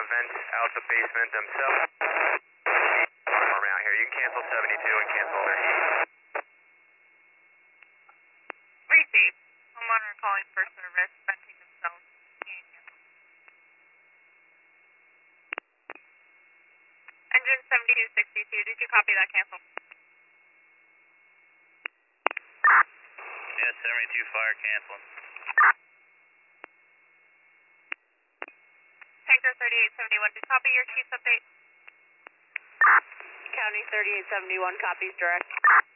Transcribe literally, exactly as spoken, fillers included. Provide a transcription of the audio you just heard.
vent out the basement themselves. Around here, you can cancel seventy-two and cancel their heat. Receive. Homeowner calling for service, venting themselves. Engine seventy-two sixty-two, did you copy that cancel? Yeah, seventy-two fire canceling. Tanker thirty-eight seventy-one, did you copy your chief's update? County thirty-eight seventy-one copies direct.